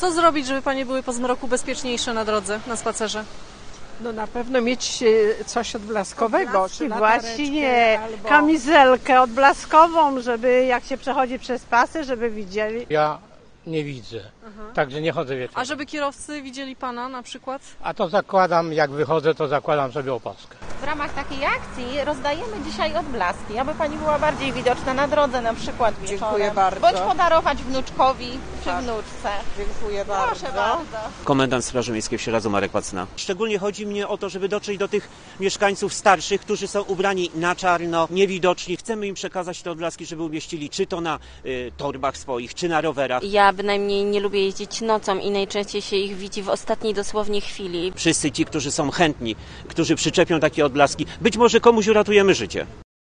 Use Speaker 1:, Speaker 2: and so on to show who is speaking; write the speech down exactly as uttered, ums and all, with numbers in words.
Speaker 1: Co zrobić, żeby panie były po zmroku bezpieczniejsze na drodze, na spacerze?
Speaker 2: No na pewno mieć coś odblaskowego.
Speaker 3: I właśnie albo... kamizelkę odblaskową, żeby jak się przechodzi przez pasy, żeby widzieli.
Speaker 4: Ja nie widzę, Aha. także nie chodzę wieczorem.
Speaker 1: A żeby kierowcy widzieli pana na przykład?
Speaker 4: A to zakładam, jak wychodzę, to zakładam sobie opaskę.
Speaker 5: W ramach takiej akcji rozdajemy dzisiaj odblaski, aby pani była bardziej widoczna na drodze, na przykład wieczorem.
Speaker 2: Dziękuję bardzo.
Speaker 5: Bądź podarować wnuczkowi czy
Speaker 2: tak.
Speaker 5: wnuczce.
Speaker 2: Dziękuję
Speaker 5: Proszę
Speaker 2: bardzo.
Speaker 5: bardzo.
Speaker 6: Komendant Straży Miejskiej w Sieradzu Marek Pacyna. Szczególnie chodzi mnie o to, żeby dotrzeć do tych mieszkańców starszych, którzy są ubrani na czarno, niewidoczni. Chcemy im przekazać te odblaski, żeby umieścili czy to na y, torbach swoich, czy na rowerach.
Speaker 7: Ja bynajmniej nie lubię jeździć nocą i najczęściej się ich widzi w ostatniej dosłownie chwili.
Speaker 6: Wszyscy ci, którzy są chętni, którzy przyczepią takie odblaski, być może komuś uratujemy życie.